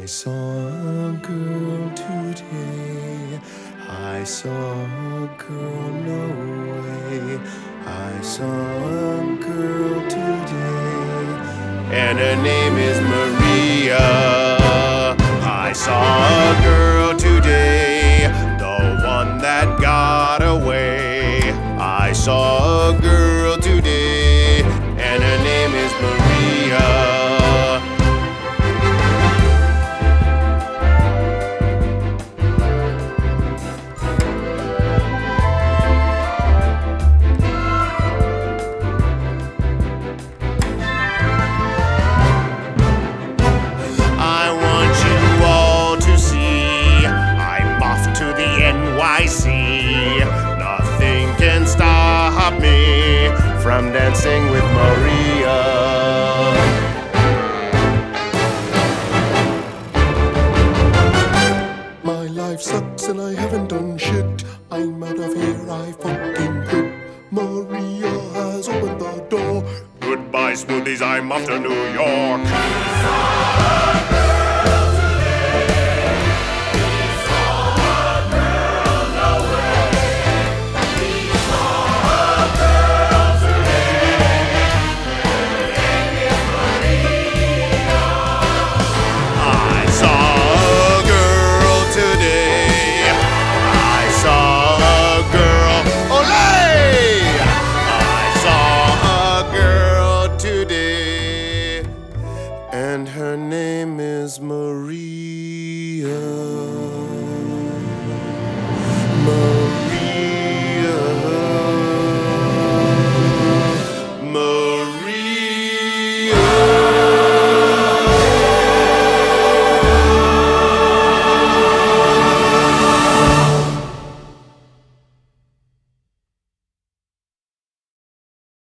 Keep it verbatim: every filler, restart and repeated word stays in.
I saw a girl today. I saw a girl no way. I saw a girl today, and her name is Maria. I saw a girl today, the one that got away. I saw a girl today, and her name is Maria. Nothing can stop me from dancing with Maria. My life sucks and I haven't done shit. I'm out of here, I fucking quit. Maria has opened the door. Goodbye, Smoothies, I'm off to New York.